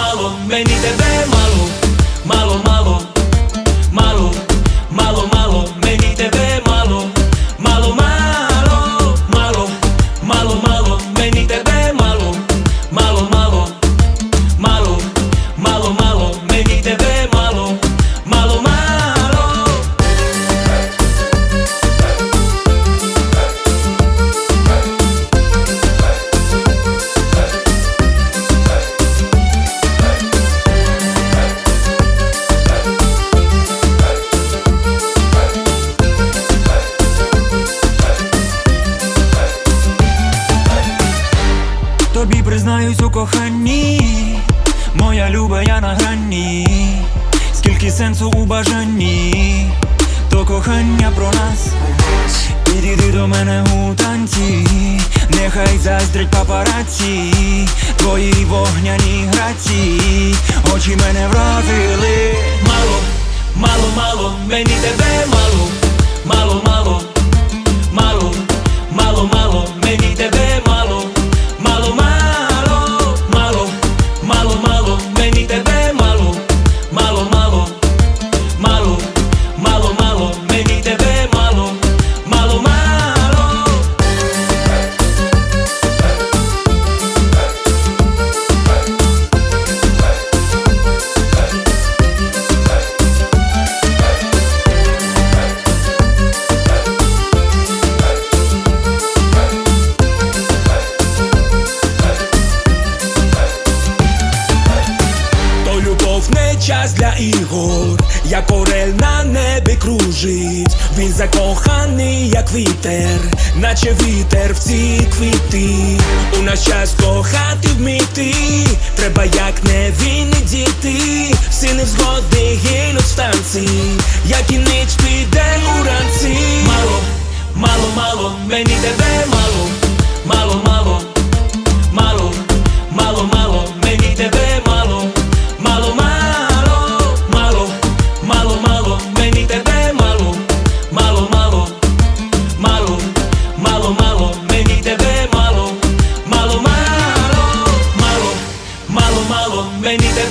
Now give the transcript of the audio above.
мало, мені тебе мало, мало, мало, мало, мало, мало, мені тебе мало, мало, мало, мало, мало, мало, мені тебе мало, мало, мало, мало, мало, мало, мені тебе мало, мало, мало. Тобі признаюсь у коханні, моя люба, я на грані. Скільки сенсу у бажанні, то кохання про нас. Підійди до мене у танці, нехай заздрять папараці. Твої вогняні грації, очі мене вразили. Мало, мало, мало, мені тебе мало, мало, мало, мало, мало, мало, мені тебе мало, мало, мало, мало, мало, мало, мені тебе мало, мало, мало, мало, мало, мало, мені тебе мало, мало, мало. Час для ігор, як орел на небі кружить. Він закоханий, як вітер, наче вітер в ці квіти. У нас час кохати вміти, треба як невинні діти. Всі невзгоди гинуть в танці, як і ніч піде уранці. Мало, мало, мало, мені тебе мало, мало, мало, мало, мало, мало, мені тебе мало, мало, мало. Мало, мало, мені тебе мало, мало, мало, мало, мало, мало, мені тебе мало, мало, мало, мало, мало, мало, мені тебе.